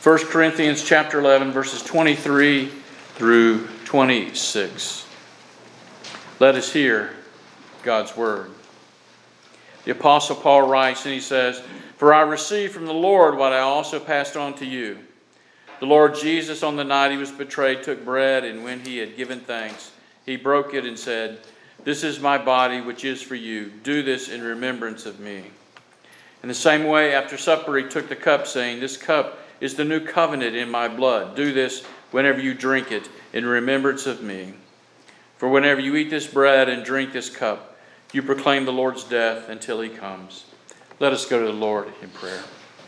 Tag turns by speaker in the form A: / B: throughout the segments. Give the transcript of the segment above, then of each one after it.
A: 1 Corinthians chapter 11, verses 23 through 26. Let us hear God's word. The Apostle Paul writes, and he says, "For I received from the Lord what I also passed on to you. The Lord Jesus, on the night he was betrayed, took bread, and when he had given thanks, he broke it and said, 'This is my body, which is for you. Do this in remembrance of me.' In the same way, after supper, he took the cup, saying, 'This cup is the new covenant in my blood. Do this whenever you drink it in remembrance of me. For whenever you eat this bread and drink this cup, you proclaim the Lord's death until he comes.'" Let us go to the Lord in prayer.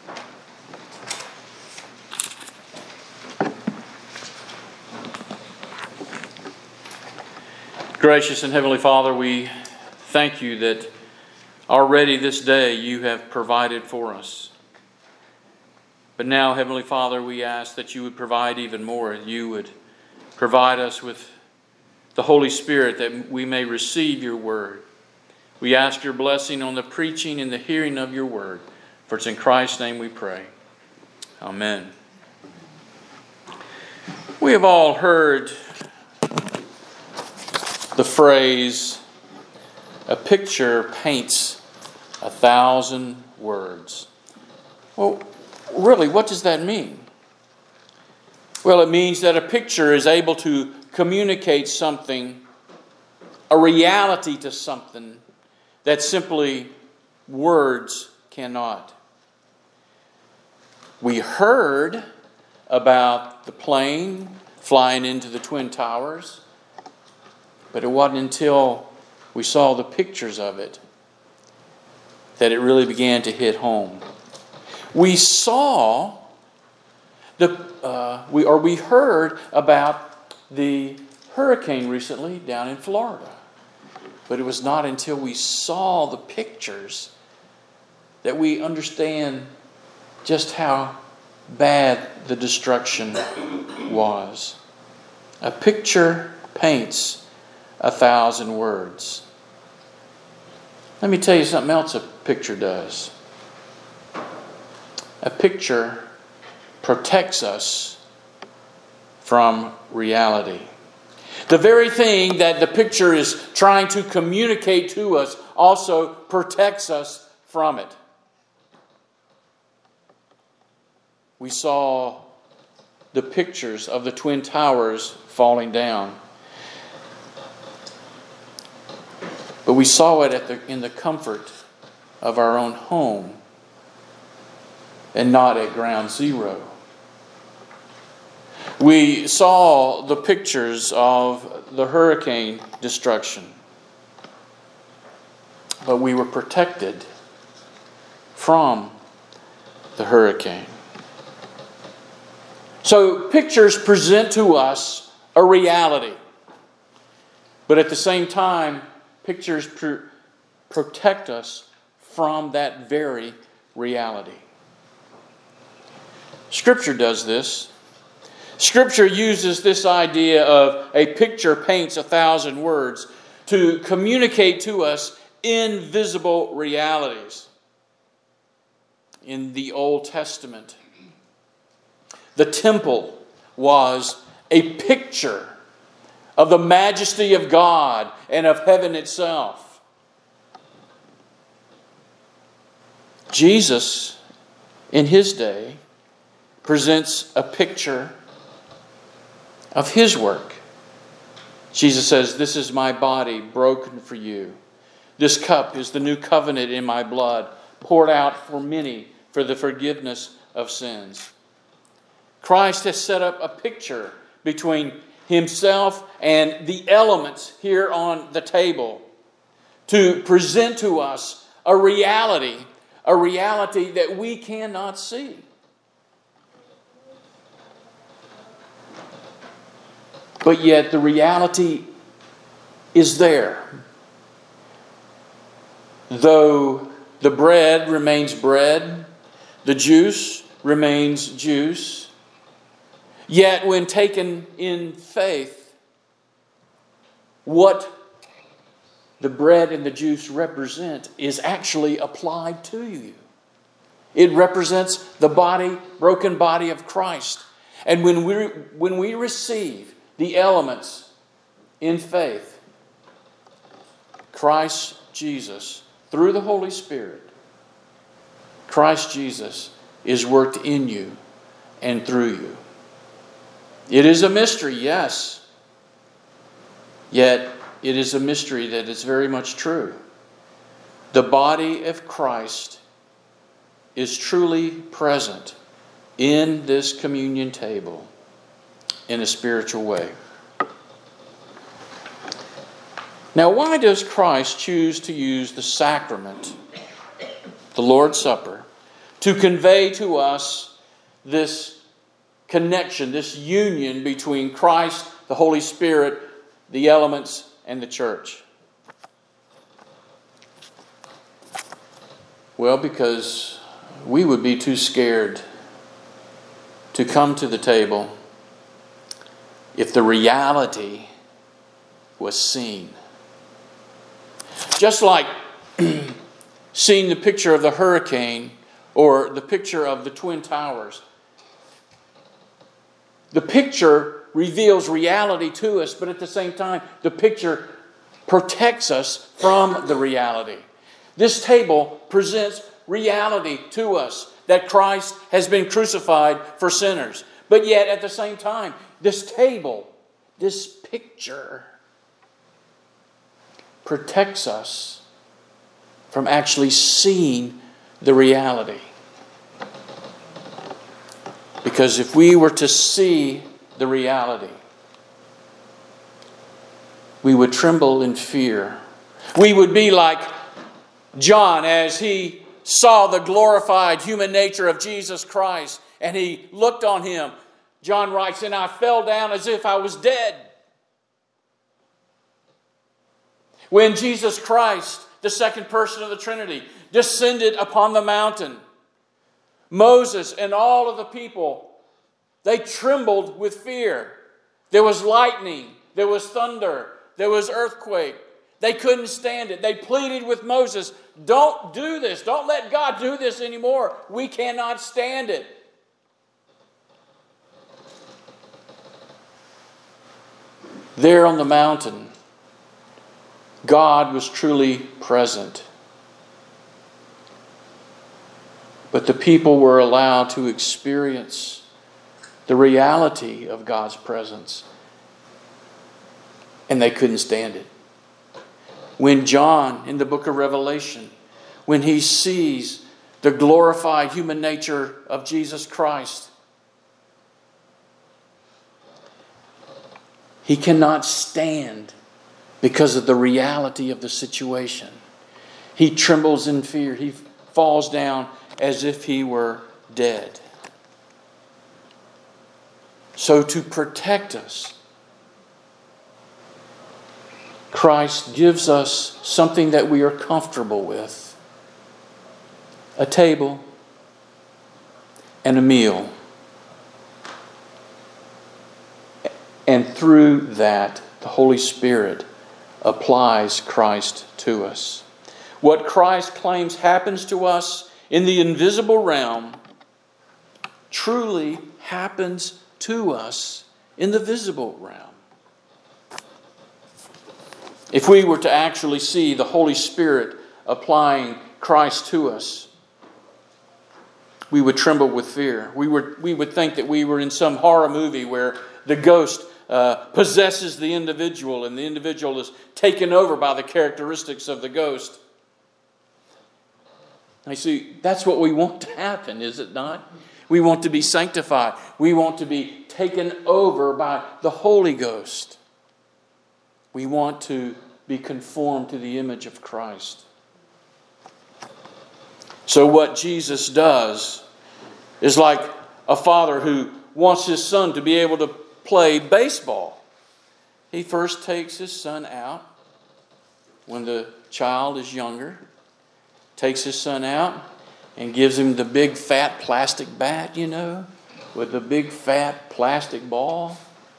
A: Gracious and Heavenly Father, we thank you that already this day you have provided for us. But now, Heavenly Father, we ask that you would provide even more. You would provide us with the Holy Spirit that we may receive your word. We ask your blessing on the preaching and the hearing of your word. For it's in Christ's name we pray. Amen. We have all heard the phrase, "A picture paints 1,000 words." Well, really, what does that mean? Well, it means that a picture is able to communicate something, a reality to something that simply words cannot. We heard about the plane flying into the Twin Towers, but it wasn't until we saw the pictures of it that it really began to hit home. We saw we heard about the hurricane recently down in Florida. But it was not until we saw the pictures that we understand just how bad the destruction was. A picture paints 1,000 words. Let me tell you something else a picture does. A picture protects us from reality. The very thing that the picture is trying to communicate to us also protects us from it. We saw the pictures of the Twin Towers falling down. But we saw it in the comfort of our own home and not at ground zero. We saw the pictures of the hurricane destruction, but we were protected from the hurricane. So pictures present to us a reality, but at the same time, pictures protect us from that very reality. Scripture does this. Scripture uses this idea of a picture paints 1,000 words to communicate to us invisible realities. In the Old Testament, the temple was a picture of the majesty of God and of heaven itself. Jesus, in his day, presents a picture of his work. Jesus says, "This is my body broken for you. This cup is the new covenant in my blood, poured out for many for the forgiveness of sins." Christ has set up a picture between himself and the elements here on the table to present to us a reality that we cannot see. But yet the reality is there. Though the bread remains bread, the juice remains juice, yet when taken in faith, what the bread and the juice represent is actually applied to you. It represents the body, broken body of Christ. And when we receive the elements in faith, Christ Jesus, through the Holy Spirit, Christ Jesus is worked in you and through you. It is a mystery, yes. Yet it is a mystery that is very much true. The body of Christ is truly present in this communion table in a spiritual way. Now, why does Christ choose to use the sacrament, the Lord's Supper, to convey to us this connection, this union between Christ, the Holy Spirit, the elements, and the church? Well, because we would be too scared to come to the table if the reality was seen. Just like seeing the picture of the hurricane or the picture of the Twin Towers. The picture reveals reality to us, but at the same time, the picture protects us from the reality. This table presents reality to us, that Christ has been crucified for sinners. But yet, at the same time, this table, this picture, protects us from actually seeing the reality. Because if we were to see the reality, we would tremble in fear. We would be like John as he saw the glorified human nature of Jesus Christ and he looked on him. John writes, "And I fell down as if I was dead." When Jesus Christ, the second person of the Trinity, descended upon the mountain, Moses and all of the people, they trembled with fear. There was lightning, there was thunder, there was earthquake. They couldn't stand it. They pleaded with Moses, "Don't do this. Don't let God do this anymore. We cannot stand it." There on the mountain, God was truly present. But the people were allowed to experience the reality of God's presence. And they couldn't stand it. When John, in the book of Revelation, when he sees the glorified human nature of Jesus Christ, he cannot stand because of the reality of the situation. He trembles in fear. He falls down as if he were dead. So to protect us, Christ gives us something that we are comfortable with. A table and a meal. And through that, the Holy Spirit applies Christ to us. What Christ claims happens to us in the invisible realm truly happens to us in the visible realm. If we were to actually see the Holy Spirit applying Christ to us, we would tremble with fear. We would think that we were in some horror movie where the ghost possesses the individual and the individual is taken over by the characteristics of the ghost. I see, that's what we want to happen, is it not? We want to be sanctified. We want to be taken over by the Holy Ghost. We want to be conformed to the image of Christ. So what Jesus does is like a father who wants his son to be able to play baseball. He first takes his son out when the child is younger, takes his son out and gives him the big fat plastic bat, with the big fat plastic ball.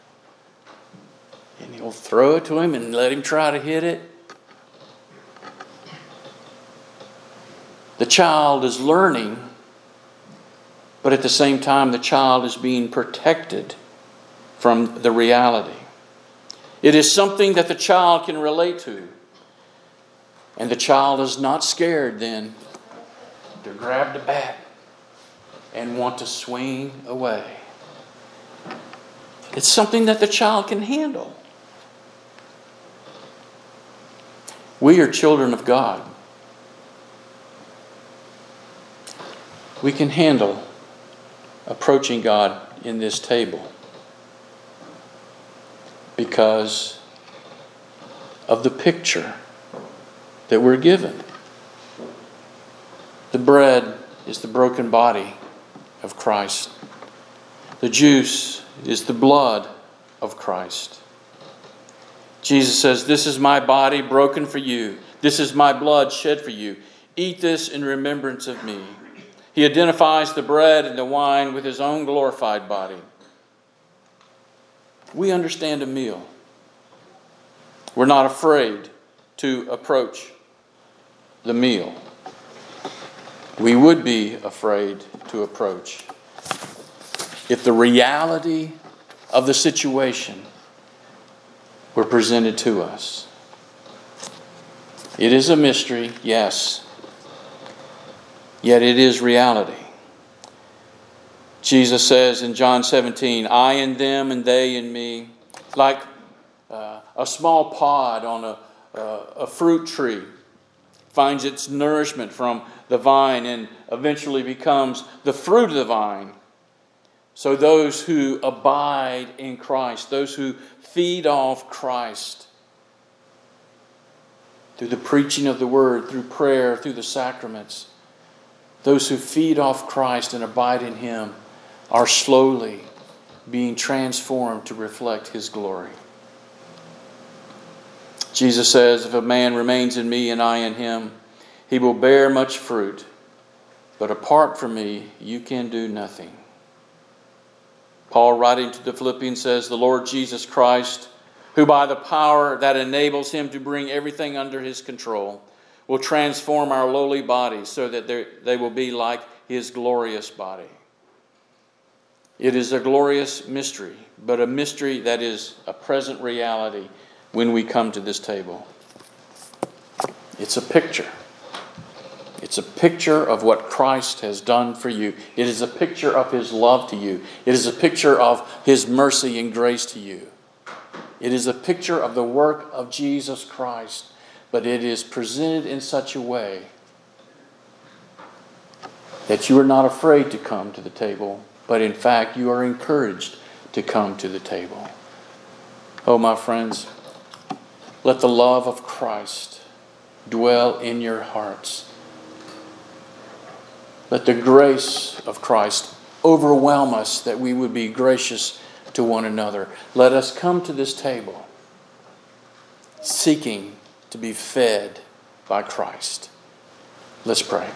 A: And he'll throw it to him and let him try to hit it. The child is learning But at the same time, the child is being protected from the reality. It is something that the child can relate to. And the child is not scared then to grab the bat and want to swing away. It's something that the child can handle. We are children of God. We can handle approaching God in this table because of the picture that we're given. The bread is the broken body of Christ. The juice is the blood of Christ. Jesus says, "This is my body broken for you. This is my blood shed for you. Eat this in remembrance of me." He identifies the bread and the wine with his own glorified body. We understand a meal. We're not afraid to approach the meal. We would be afraid to approach if the reality of the situation were presented to us. It is a mystery, yes, yet it is reality. Jesus says in John 17, "I in them and they in me," like a small pod on a fruit tree finds its nourishment from the vine and eventually becomes the fruit of the vine. So those who abide in Christ, those who feed off Christ through the preaching of the word, through prayer, through the sacraments, those who feed off Christ and abide in Him are slowly being transformed to reflect His glory. Jesus says, "If a man remains in me and I in him, he will bear much fruit. But apart from me, you can do nothing." Paul, writing to the Philippians, says, "The Lord Jesus Christ, who by the power that enables Him to bring everything under His control, will transform our lowly bodies so that they will be like His glorious body." It is a glorious mystery, but a mystery that is a present reality when we come to this table. It's a picture. It's a picture of what Christ has done for you. It is a picture of His love to you. It is a picture of His mercy and grace to you. It is a picture of the work of Jesus Christ, but it is presented in such a way that you are not afraid to come to the table, but in fact you are encouraged to come to the table. Oh, my friends, let the love of Christ dwell in your hearts. Let the grace of Christ overwhelm us that we would be gracious to one another. Let us come to this table seeking to be fed by Christ. Let's pray.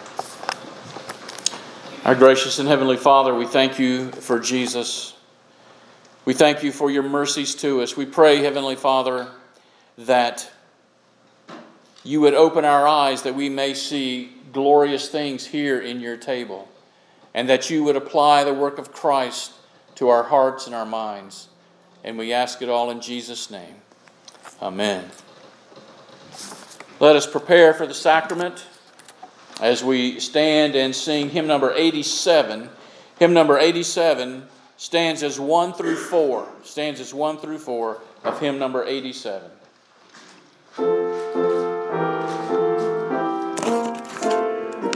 A: Our gracious and heavenly Father, we thank you for Jesus. We thank you for your mercies to us. We pray, Heavenly Father, that you would open our eyes that we may see glorious things here in your table, and that you would apply the work of Christ to our hearts and our minds. And we ask it all in Jesus' name. Amen. Let us prepare for the sacrament as we stand and sing hymn number 87. Hymn number 87 stanzas 1 through 4. Stanzas 1 through 4 of hymn number 87.